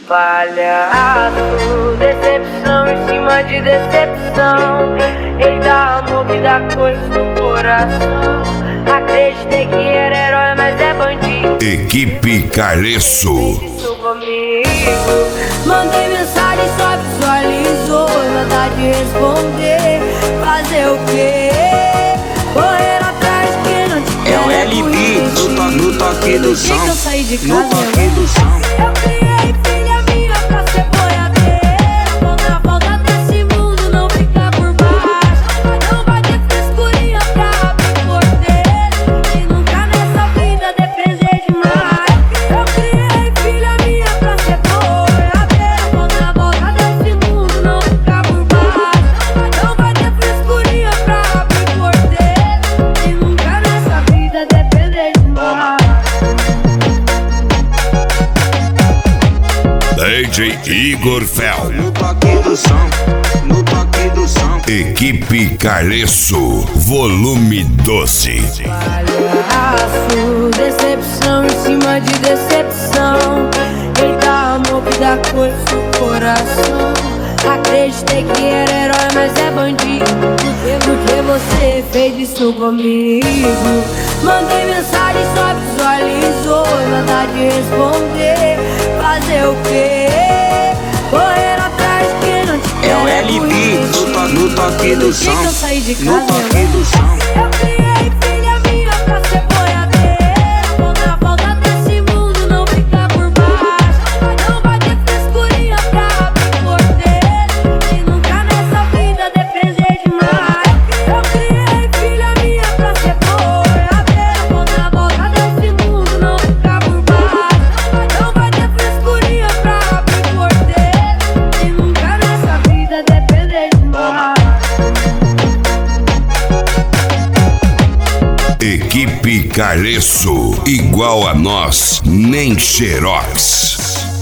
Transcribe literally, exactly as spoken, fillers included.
Palhaço, decepção em cima de decepção. Eita, amor, me dá coisa no coração. Acreditei que era herói, mas é bandido. Equipe Caleço. Isso comigo. Mandei mensagem, só visualizou. Nada de responder. Fazer o quê? Correr atrás que não te quero. É o L B no, to, no toque do som. Eu saí de casa, no toque do som. Eu criei filha minha pra ser boiadeira. Vou na volta desse mundo, não ficar por baixo. Não vai ter frescurinha pra abrir porteiro. E nunca nessa vida depender demais. Eu criei filha minha pra ser boiadeira. Vou na volta desse mundo, não ficar por baixo. Não vai ter frescurinha pra abrir porteiro. E nunca nessa vida depender demais. D J Igor Fel. No toque do som, no toque do som. Equipe Caleço, volume doze. Palhaço, decepção em cima de decepção. Eita, amor, que dá coisa no coração. Acreditei que era herói, mas é bandido. Porque você fez isso comigo. Mandei mensagem, só visualizou. Nada de responder. Fazer o quê? Correr atrás que não te quero. É o L B no, to, no toque do som. Eu saí de casa, no toque do som. Eu criei filha minha pra ser boiadeira. Vou na volta desse mundo, não ficar por baixo. Não vai ter frescurinha pra abrir porteiro. E nunca nessa vida depender demais. Eu criei filha minha pra ser boiadeira. Vou na volta desse mundo, não ficar por baixo. Não vai ter frescurinha pra abrir porteiro. E nunca nessa vida depender demais. Equipe Caleço, igual a nós, nem xerox.